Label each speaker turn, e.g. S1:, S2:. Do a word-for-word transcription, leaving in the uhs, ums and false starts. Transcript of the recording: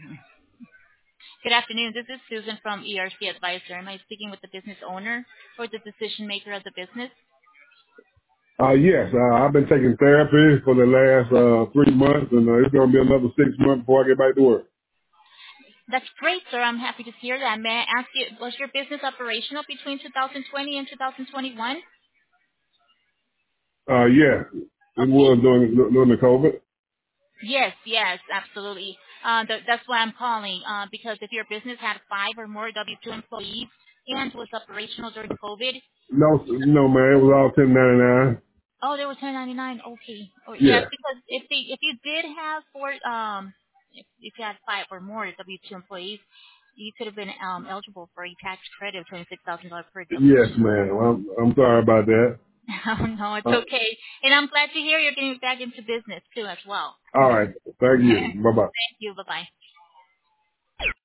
S1: Good afternoon. This is Susan from E R C Advisor. Am I speaking with the business owner or the decision maker of the business?
S2: Uh, yes, uh, I've been taking therapy for the last uh, three months, and uh, it's going to be another six months before I get back to work.
S1: That's great, sir. I'm happy to hear that. May I ask you, was your business operational between two thousand twenty and two thousand twenty-one?
S2: Uh, yeah, it
S1: Okay.
S2: was during, during the COVID.
S1: Yes, yes, absolutely. Uh, th- that's why I'm calling, uh, because if your business had five or more W two employees and was operational during COVID,
S2: No, no, man, it was all ten ninety-nine.
S1: oh, there was ten ninety-nine. Okay. Oh, yes,
S2: Yeah,
S1: because if they, if you did have four, um, if, if you had five or more W two employees, you could have been um, eligible for a tax credit of twenty-six thousand dollars per W
S2: yes,
S1: two.
S2: man. Well, I'm, I'm sorry about that.
S1: Oh no, it's
S2: Uh,
S1: okay. And I'm glad to hear you're getting back into business too as well.
S2: all right, thank you.
S1: Thank
S2: Bye bye.
S1: you. Bye bye.